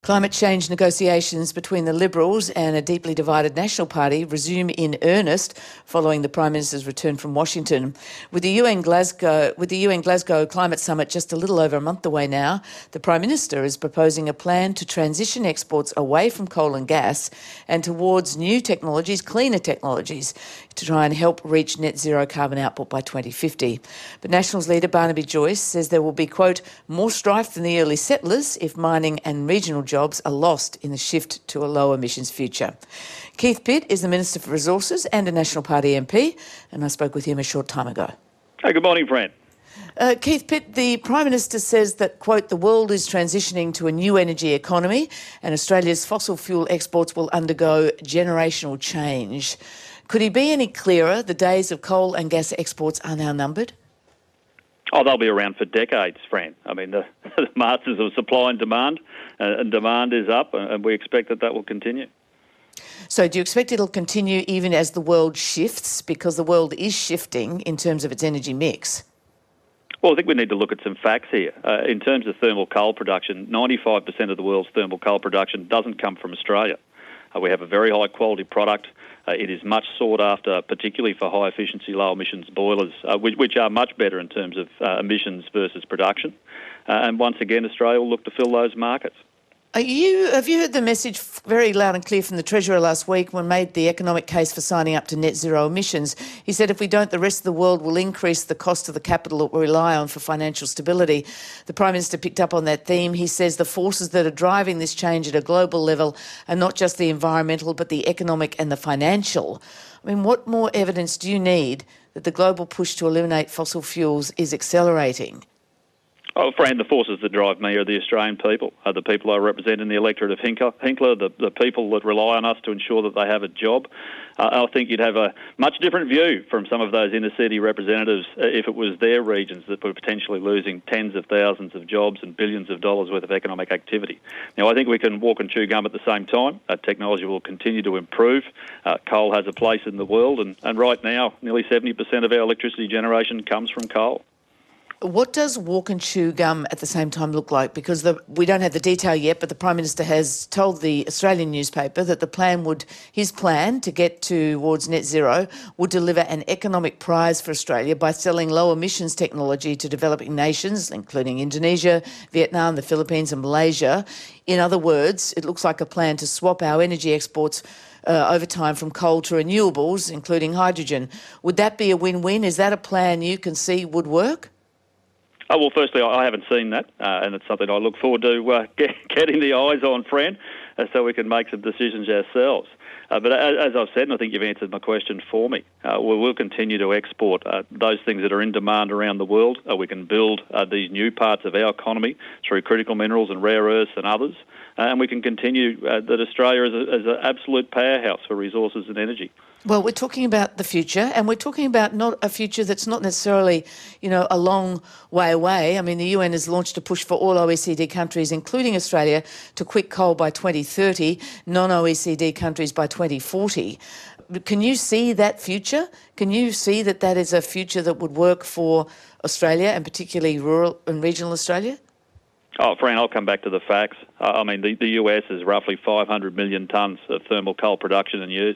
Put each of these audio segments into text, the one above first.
Climate change negotiations between the Liberals and a deeply divided National Party resume in earnest following the Prime Minister's return from Washington. With the UN Glasgow Climate Summit just a little over a month away now, the Prime Minister is proposing a plan to transition exports away from coal and gas and towards new technologies, cleaner technologies, to try and help reach net zero carbon output by 2050. But Nationals leader Barnaby Joyce says there will be, quote, more strife than the early settlers if mining and regional jobs are lost in the shift to a low emissions future. Keith Pitt is the Minister for Resources and a National Party MP, and I spoke with him a short time ago. Hey, good morning, Fran. Keith Pitt, the Prime Minister says that, quote, the world is transitioning to a new energy economy and Australia's fossil fuel exports will undergo generational change. Could he be any clearer? The days of coal and gas exports are now numbered. Oh, they'll be around for decades, Fran. I mean, the masters of supply and demand is up, and we expect that will continue. So do you expect it'll continue even as the world shifts, because the world is shifting in terms of its energy mix? Well, I think we need to look at some facts here. In terms of thermal coal production, 95% of the world's thermal coal production doesn't come from Australia. We have a very high quality product. It is much sought after, particularly for high efficiency, low emissions boilers, which are much better in terms of emissions versus production. And once again, Australia will look to fill those markets. Have you heard the message very loud and clear from the Treasurer last week when made the economic case for signing up to net zero emissions? He said if we don't, the rest of the world will increase the cost of the capital that we rely on for financial stability. The Prime Minister picked up on that theme. He says the forces that are driving this change at a global level are not just the environmental, but the economic and the financial. I mean, what more evidence do you need that the global push to eliminate fossil fuels is accelerating? Oh, Fran, the forces that drive me are the Australian people, the people I represent in the electorate of Hinkler, the people that rely on us to ensure that they have a job. I think you'd have a much different view from some of those inner city representatives if it was their regions that were potentially losing tens of thousands of jobs and billions of dollars worth of economic activity. Now, I think we can walk and chew gum at the same time. Technology will continue to improve. Coal has a place in the world, and right now, nearly 70% of our electricity generation comes from coal. What does walk and chew gum at the same time look like? Because we don't have the detail yet, but the Prime Minister has told the Australian newspaper that his plan to get towards net zero would deliver an economic prize for Australia by selling low emissions technology to developing nations, including Indonesia, Vietnam, the Philippines and Malaysia. In other words, it looks like a plan to swap our energy exports over time from coal to renewables, including hydrogen. Would that be a win-win? Is that a plan you can see would work? Oh, well, firstly, I haven't seen that, and it's something I look forward to getting the eyes on, Fran, so we can make some decisions ourselves. But as I've said, and I think you've answered my question for me, we'll continue to export those things that are in demand around the world. We can build these new parts of our economy through critical minerals and rare earths and others, and we can continue that Australia is an absolute powerhouse for resources and energy. Well, we're talking about the future, and we're talking about not a future that's not necessarily, a long way away. I mean, the UN has launched a push for all OECD countries, including Australia, to quit coal by 2030, non-OECD countries by 2040. Can you see that future? Can you see that is a future that would work for Australia, and particularly rural and regional Australia? Oh, Fran, I'll come back to the facts. I mean, the US is roughly 500 million tonnes of thermal coal production and use.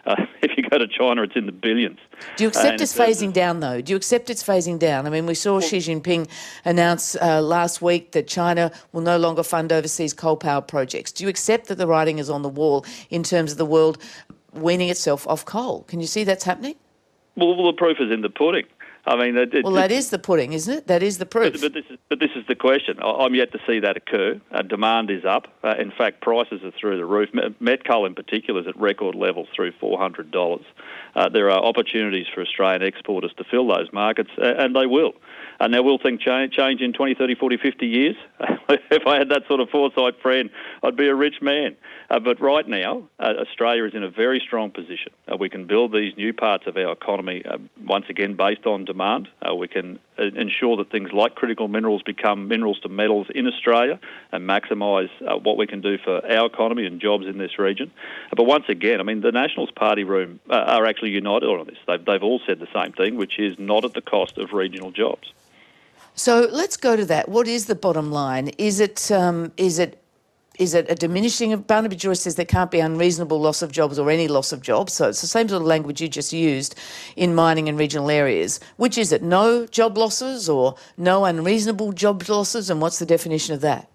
If you go to China, it's in the billions. Do you accept it's phasing down, though? Do you accept it's phasing down? I mean, we saw Xi Jinping announce last week that China will no longer fund overseas coal power projects. Do you accept that the writing is on the wall in terms of the world weaning itself off coal? Can you see that's happening? Well, the proof is in the pudding. I mean, that is the pudding, isn't it? That is the proof. But this is the question. I'm yet to see that occur. Demand is up. In fact, prices are through the roof. Met coal in particular is at record levels through $400. There are opportunities for Australian exporters to fill those markets, and they will. Now, will things change in 20, 30, 40, 50 years? If I had that sort of foresight, friend, I'd be a rich man. But right now, Australia is in a very strong position. We can build these new parts of our economy, once again, based on demand. We can ensure that things like critical minerals become minerals to metals in Australia and maximise what we can do for our economy and jobs in this region. But once again, I mean, the Nationals party room are actually united on this. They've all said the same thing, which is not at the cost of regional jobs. So let's go to that. What is the bottom line? Is it is it a diminishing of... Barnaby Joyce says there can't be unreasonable loss of jobs or any loss of jobs. So it's the same sort of language you just used in mining and regional areas. Which is it? No job losses or no unreasonable job losses? And what's the definition of that?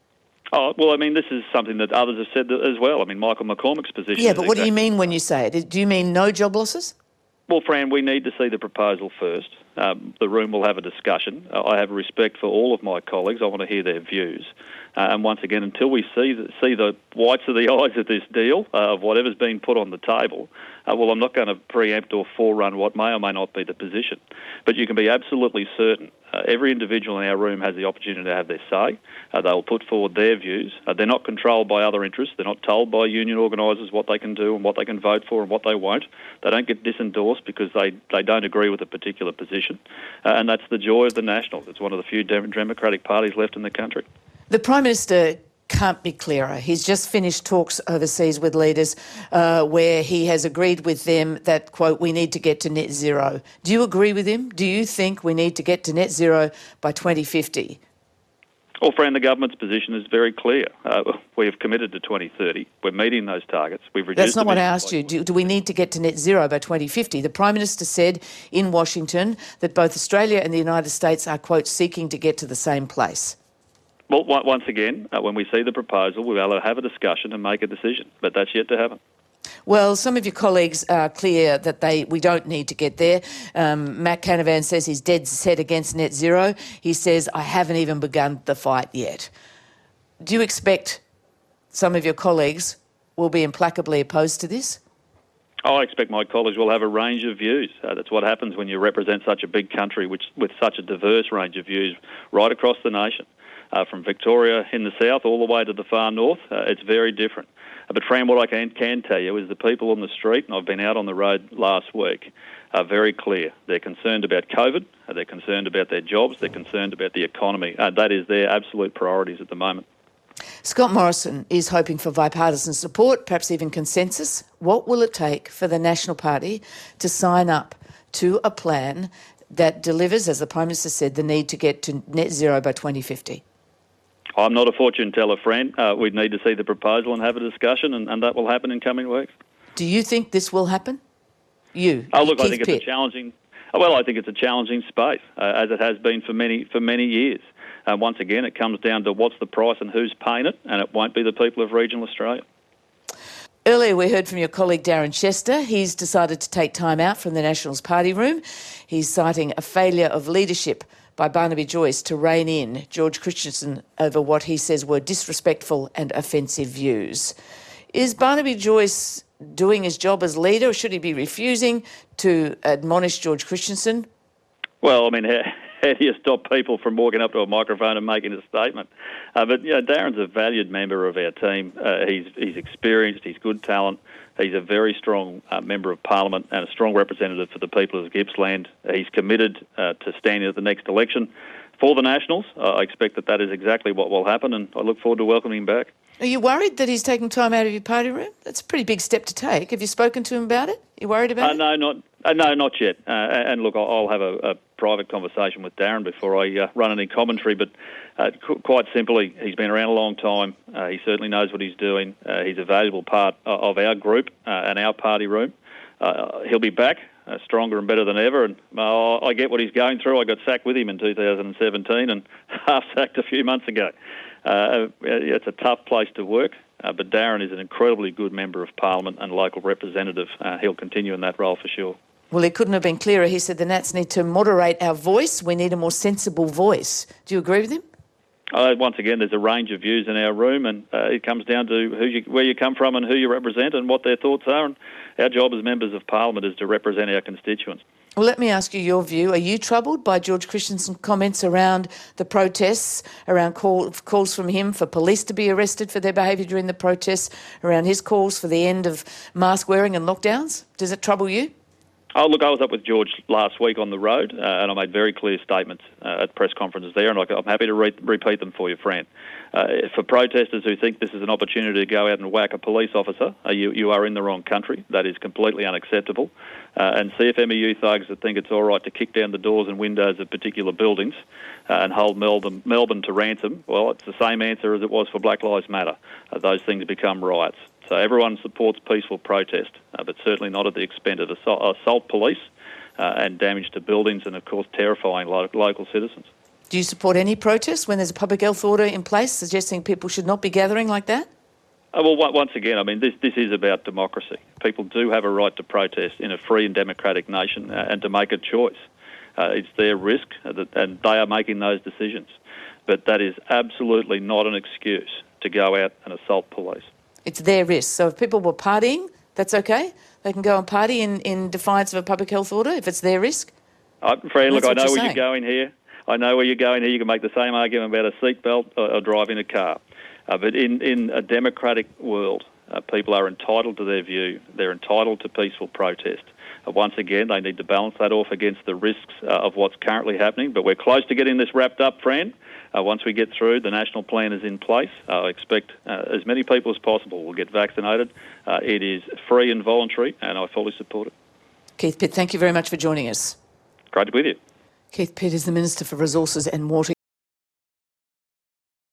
Oh, well, I mean, this is something that others have said as well. I mean, Michael McCormack's position... Yeah, but what do you mean when you say it? Do you mean no job losses? Well, Fran, we need to see the proposal first. The room will have a discussion. I have respect for all of my colleagues. I want to hear their views. And once again, until we see the whites of the eyes of this deal, of whatever's been put on the table, well, I'm not going to preempt or forerun what may or may not be the position. But you can be absolutely certain every individual in our room has the opportunity to have their say. They'll put forward their views. They're not controlled by other interests. They're not told by union organisers what they can do and what they can vote for and what they won't. They don't get disendorsed because they don't agree with a particular position. And that's the joy of the Nationals. It's one of the few democratic parties left in the country. The Prime Minister can't be clearer. He's just finished talks overseas with leaders where he has agreed with them that, quote, we need to get to net zero. Do you agree with him? Do you think we need to get to net zero by 2050? Well, Fran, the government's position is very clear. We have committed to 2030. We're meeting those targets. We've reduced... That's not what I asked you. Do we need to get to net zero by 2050? The Prime Minister said in Washington that both Australia and the United States are, quote, seeking to get to the same place. Well, once again, when we see the proposal, we'll have a discussion and make a decision, but that's yet to happen. Well, some of your colleagues are clear that we don't need to get there. Matt Canavan says he's dead set against net zero. He says, I haven't even begun the fight yet. Do you expect some of your colleagues will be implacably opposed to this? I expect my colleagues will have a range of views. That's what happens when you represent such a big country with such a diverse range of views right across the nation. From Victoria in the south all the way to the far north, it's very different. But Fran, what I can tell you is the people on the street, and I've been out on the road last week, are very clear. They're concerned about COVID, they're concerned about their jobs, they're concerned about the economy. That is their absolute priorities at the moment. Scott Morrison is hoping for bipartisan support, perhaps even consensus. What will it take for the National Party to sign up to a plan that delivers, as the Prime Minister said, the need to get to net zero by 2050? I'm not a fortune teller, friend. We'd need to see the proposal and have a discussion, and that will happen in coming weeks. Do you think this will happen? Look, Keith I think Pitt. It's a challenging. Well, I think it's a challenging space, as it has been for many years. Once again, it comes down to what's the price and who's paying it, and it won't be the people of regional Australia. Earlier we heard from your colleague Darren Chester. He's decided to take time out from the Nationals party room. He's citing a failure of leadership by Barnaby Joyce to rein in George Christensen over what he says were disrespectful and offensive views. Is Barnaby Joyce doing his job as leader, or should he be refusing to admonish George Christensen? Well, I mean, how do you stop people from walking up to a microphone and making a statement? But Darren's a valued member of our team. He's experienced, he's good talent. He's a very strong member of Parliament and a strong representative for the people of Gippsland. He's committed to standing at the next election for the Nationals. I expect that is exactly what will happen, and I look forward to welcoming him back. Are you worried that he's taking time out of your party room? That's a pretty big step to take. Have you spoken to him about it? You worried about it? No, not yet. And look, I'll have a private conversation with Darren before I run any commentary, but quite simply, he's been around a long time. He certainly knows what he's doing. He's a valuable part of our group and our party room. He'll be back stronger and better than ever, and I get what he's going through. I got sacked with him in 2017 and half-sacked a few months ago. It's a tough place to work, but Darren is an incredibly good member of Parliament and local representative. He'll continue in that role for sure. Well, he couldn't have been clearer. He said the Nats need to moderate our voice. We need a more sensible voice. Do you agree with him? Once again, there's a range of views in our room, and it comes down to where you come from and who you represent and what their thoughts are. And our job as members of Parliament is to represent our constituents. Well, let me ask you your view. Are you troubled by George Christensen's comments around the protests, around calls from him for police to be arrested for their behaviour during the protests, around his calls for the end of mask wearing and lockdowns? Does it trouble you? Oh, look, I was up with George last week on the road, and I made very clear statements at press conferences there, and I'm happy to repeat them for you, Fran. For protesters who think this is an opportunity to go out and whack a police officer, you are in the wrong country. That is completely unacceptable. And CFMEU thugs that think it's all right to kick down the doors and windows of particular buildings and hold Melbourne to ransom, well, it's the same answer as it was for Black Lives Matter. Those things become riots. So everyone supports peaceful protest, but certainly not at the expense of assault police and damage to buildings and, of course, terrifying local citizens. Do you support any protests when there's a public health order in place suggesting people should not be gathering like that? Well, once again, I mean, this is about democracy. People do have a right to protest in a free and democratic nation and to make a choice. It's their risk, and they are making those decisions. But that is absolutely not an excuse to go out and assault police. It's their risk. So if people were partying, that's okay? They can go and party in defiance of a public health order if it's their risk? Fran, look, I know where saying. you're going here. I know where you're going here. You can make the same argument about a seatbelt or driving a car. But in a democratic world, people are entitled to their view. They're entitled to peaceful protest. Once again, they need to balance that off against the risks of what's currently happening. But we're close to getting this wrapped up, Fran. Once we get through, the national plan is in place. I expect as many people as possible will get vaccinated. It is free and voluntary, and I fully support it. Keith Pitt, thank you very much for joining us. Great to be with you. Keith Pitt is the Minister for Resources and Water.